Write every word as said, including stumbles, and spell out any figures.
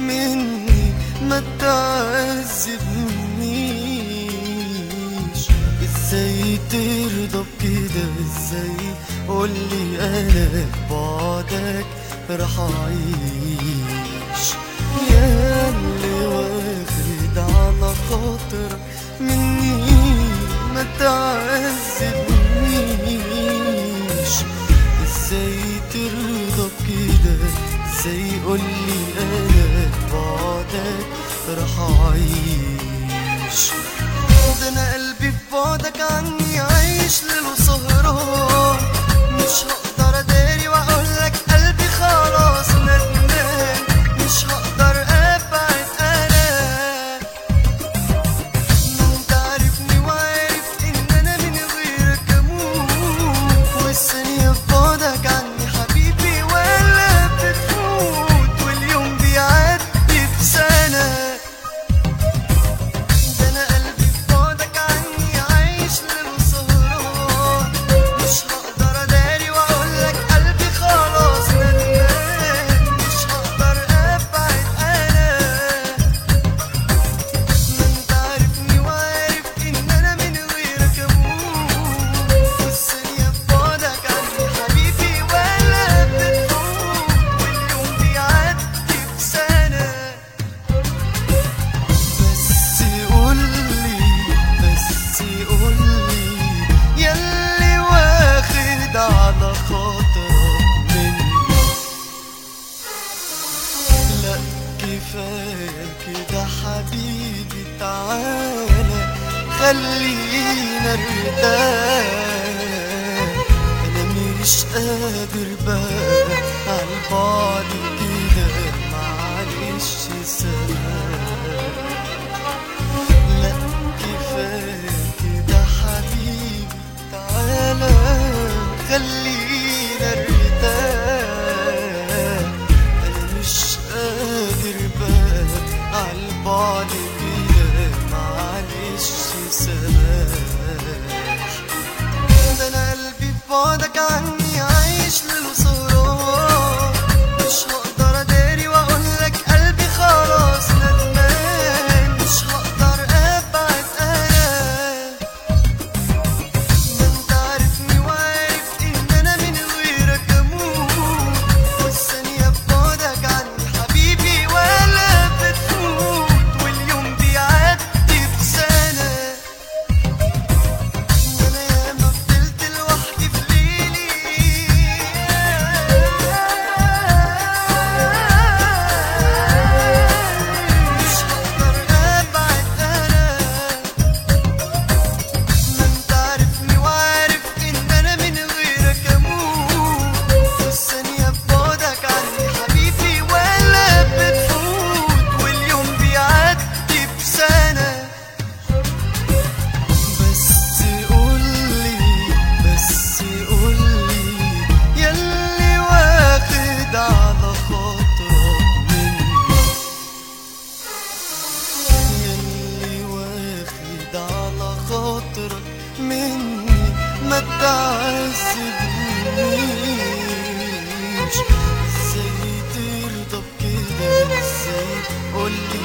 مني ما تعذبنيش. ازاي ترضى بكده؟ ازاي قولي انا بعدك رح اعيش؟ يا اللي واخد على خاطرك مني ما تعذبنيش. ازاي ترضى بكده؟ ازاي قولي انا بعدك رح اعيش؟ ده انا قلبي في بعدك عني عايش ليل وسهران، مش هقدر اداري واقولك قلبي خلاص ندمان، مش هقدر ابعد انا. ما انت عارفني وعارف ان انا من غيرك اموت، والثانية في بعدك عني حبيبي ولا بتفوت، واليوم بيعدي بسنة. ده انا قلبي في بعدك عني عايش ليل وسهران، مش هقدر اداري واقولك قلبي خلاص ندمان، مش هقدر ابعد انا. ما انت عارفني وعارف ان انا من غيرك اموت، والثانية في بعدك عني حبيبي ولا بتفوت، واليوم بيعدي بسنة. بس قولي بس قولي ياللي واخد على خاطرك مني. لا كفاية كده حبيبي، تعالى خلينا نرتاح. انا مش قادر بقى عالبعد كده، معلش سامح. لا كفاية كده حبيبي، تعالى خلينا نرتاح. انا مش قادر بقى عالبعد كده، معلش سامح. ده انا قلبي في بعدك عني عايش ليل وسهران، مش هقدر اداري واقولك قلبي خلاص ندمان، مش هقدر ابعد انا. ما انت عارفني وعارف ان انا من غيرك اموت، والثانية في بعدك عني حبيبي ولا بتفوت، واليوم بيعدي بسنة. ده انا ياما فضلت لوحدي في ليلي، مش هقدر ابعد انا. ما انت عارفني وعارف ان انا من غيرك اموت، والثانية في بعدك عني حبيبي ولا بتفوت، واليوم بيعدي بسنة. بس قولي بس قولي ياللي واخد على خاطرك مني، ياللي واخد على خاطرك مني ما تعذبنيش. ازاي ترضى بكده؟ ازاي قولي